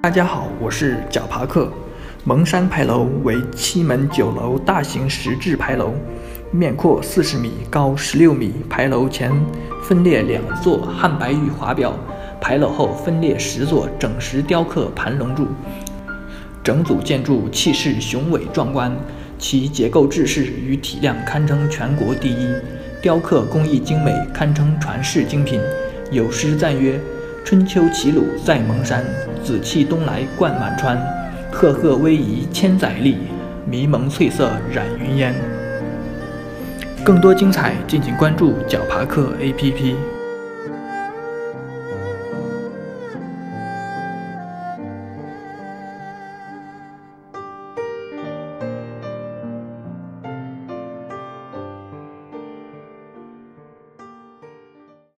大家好，我是角爬客。蒙山牌楼为7门9楼大型石质牌楼，面阔40米，高16米。牌楼前分列2座汉白玉华表，牌楼后分列10座整石雕刻盘龙柱。整组建筑气势雄伟壮观，其结构制式与体量堪称全国第一，雕刻工艺精美，堪称传世精品。有诗赞曰：“春秋齐鲁在蒙山，紫气东来贯满川。赫赫威仪千载历，迷蒙翠色染云烟。”更多精彩，敬请关注角爬客 APP。